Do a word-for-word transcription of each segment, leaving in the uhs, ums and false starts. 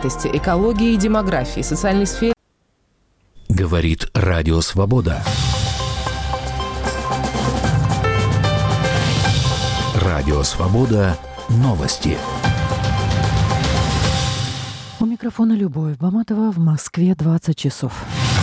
экологии и демографии, социальной сфере. Говорит Радио Свобода. Радио Свобода. Новости. У микрофона Любовь Баматова. В Москве двадцать часов.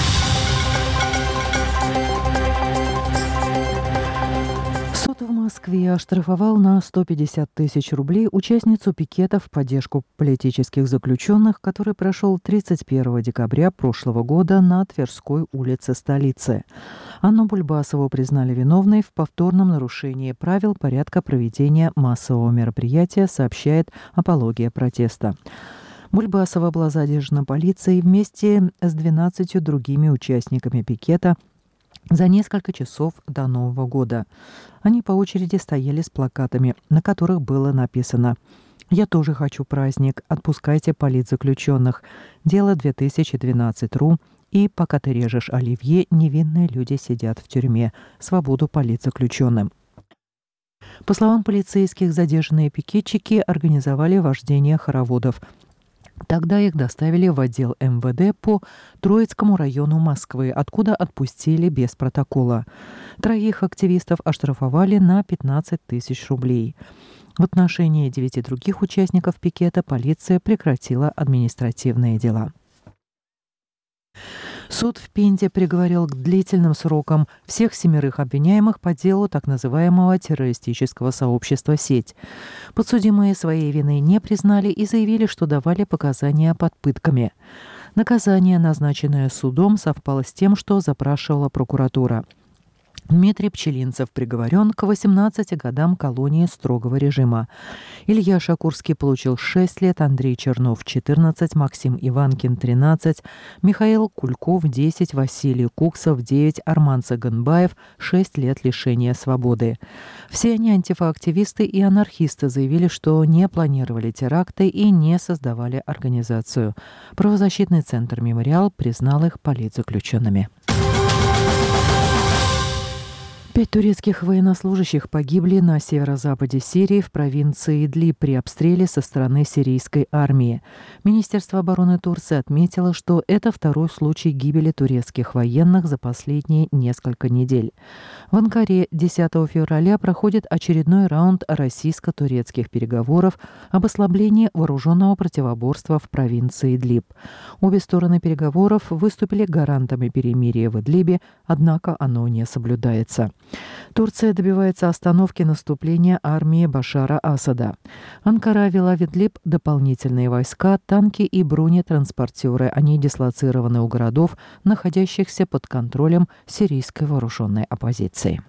Суд в Москве оштрафовал на сто пятьдесят тысяч рублей участницу пикета в поддержку политических заключенных, который прошел тридцать первого декабря прошлого года на Тверской улице столицы. Анну Бульбасову признали виновной в повторном нарушении правил порядка проведения массового мероприятия, сообщает «Апология протеста». Бульбасова была задержана полицией вместе с двенадцатью другими участниками пикета за несколько часов до Нового года. Они по очереди стояли с плакатами, на которых было написано: «Я тоже хочу праздник, отпускайте политзаключенных. Дело две тысячи двенадцать точка ру» и «Пока ты режешь оливье, невинные люди сидят в тюрьме. Свободу политзаключенным». По словам полицейских, задержанные пикетчики организовали вождение хороводов. Тогда их доставили в отдел эм вэ дэ по Троицкому району Москвы, откуда отпустили без протокола. Троих активистов оштрафовали на пятнадцать тысяч рублей. В отношении девяти других участников пикета полиция прекратила административные дела. Суд в Пензе приговорил к длительным срокам всех семерых обвиняемых по делу так называемого террористического сообщества «Сеть». Подсудимые своей вины не признали и заявили, что давали показания под пытками. Наказание, назначенное судом, совпало с тем, что запрашивала прокуратура. Дмитрий Пчелинцев приговорен к восемнадцати годам колонии строгого режима. Илья Шакурский получил шесть лет, Андрей Чернов – четырнадцать, Максим Иванкин – тринадцать, Михаил Кульков – десять, Василий Куксов – девять, Арман Цаганбаев – шесть лет лишения свободы. Все они антифа-активисты и анархисты, заявили, что не планировали теракты и не создавали организацию. Правозащитный центр «Мемориал» признал их политзаключенными. Пять турецких военнослужащих погибли на северо-западе Сирии в провинции Идлиб при обстреле со стороны сирийской армии. Министерство обороны Турции отметило, что это второй случай гибели турецких военных за последние несколько недель. В Анкаре десятого февраля проходит очередной раунд российско-турецких переговоров об ослаблении вооруженного противоборства в провинции Идлиб. Обе стороны переговоров выступили гарантами перемирия в Идлибе, однако оно не соблюдается. Турция добивается остановки наступления армии Башара Асада. Анкара ввела в Идлиб дополнительные войска, танки и бронетранспортеры. Они дислоцированы у городов, находящихся под контролем сирийской вооруженной оппозиции.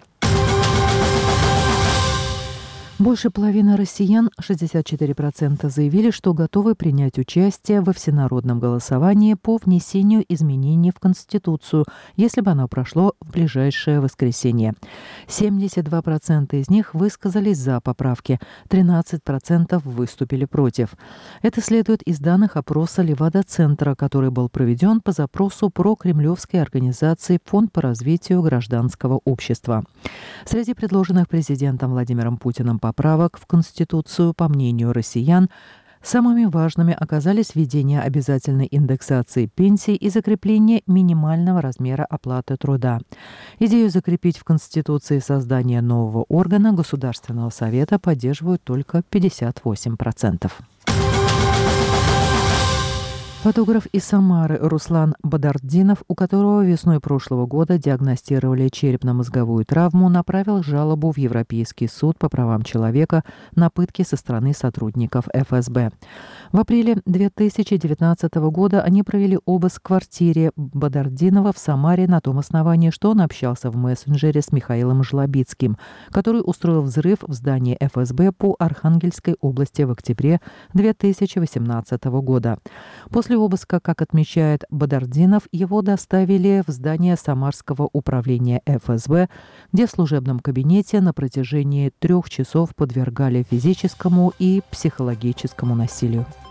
Больше половины россиян, шестьдесят четыре процента, заявили, что готовы принять участие во всенародном голосовании по внесению изменений в Конституцию, если бы оно прошло в ближайшее воскресенье. семьдесят два процента из них высказались за поправки, тринадцать процентов выступили против. Это следует из данных опроса Левада-центра, который был проведен по запросу прокремлевской организации «Фонд по развитию гражданского общества». Среди предложенных президентом Владимиром Путиным поправок в Конституцию, по мнению россиян, самыми важными оказались введение обязательной индексации пенсий и закрепление минимального размера оплаты труда. Идею закрепить в Конституции создание нового органа Государственного совета поддерживают только пятьдесят восемь процентов. Фотограф из Самары Руслан Бадардинов, у которого весной прошлого года диагностировали черепно-мозговую травму, направил жалобу в Европейский суд по правам человека на пытки со стороны сотрудников эф эс бэ. В апреле две тысячи девятнадцатого года они провели обыск в квартире Бадардинова в Самаре на том основании, что он общался в мессенджере с Михаилом Жлобицким, который устроил взрыв в здании эф эс бэ по Архангельской области в октябре две тысячи восемнадцатого года. После обыска, как отмечает Бадардинов, его доставили в здание Самарского управления эф эс бэ, где в служебном кабинете на протяжении трех часов подвергали физическому и психологическому насилию.